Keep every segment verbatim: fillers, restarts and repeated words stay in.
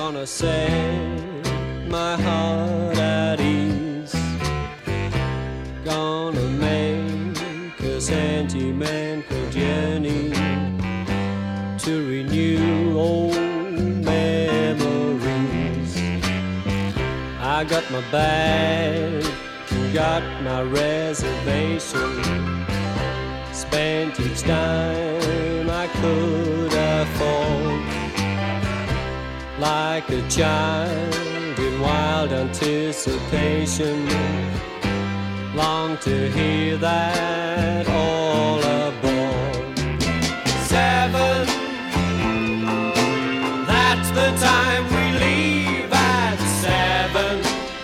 gonna set my heart at ease, gonna make a sentimental journey to renew old memories. I got my bag, got my reservation, spent each dime I could afford, like a child in wild anticipation, long to hear that all aboard. Seven, that's the time we leave at seven.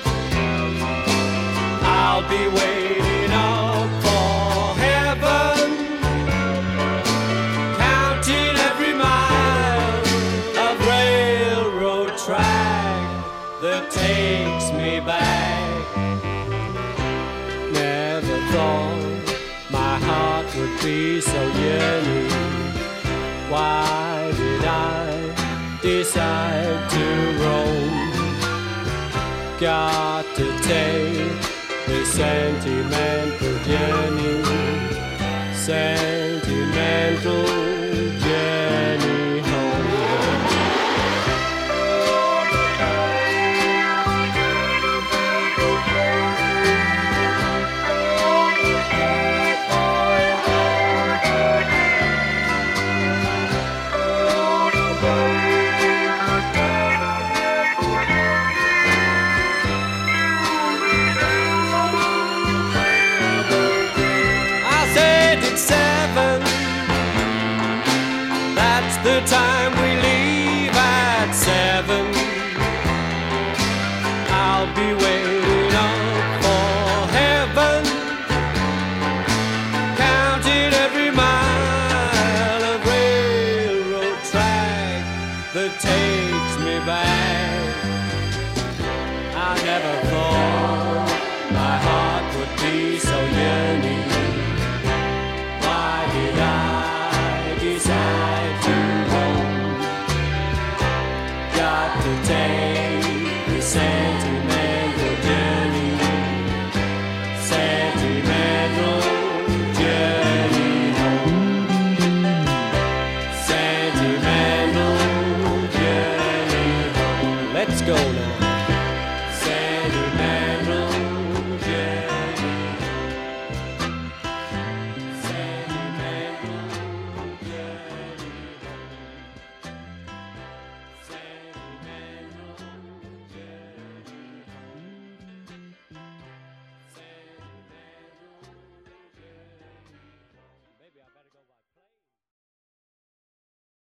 I'll be waiting up for heaven, counting every mile of railroad track that takes me back. Never thought my heart would be so yearning. Why did I decide to roam? Got to take a sentimental journey, sentimental journey home. Seven, that's the time we leave at seven. I'll be waiting up for heaven, counting every mile of railroad track that takes me back. I never thought my heart would be so yearning. Decide to roam, got to take the sentimental journey, sentimental journey home, sentimental journey home. Let's go now.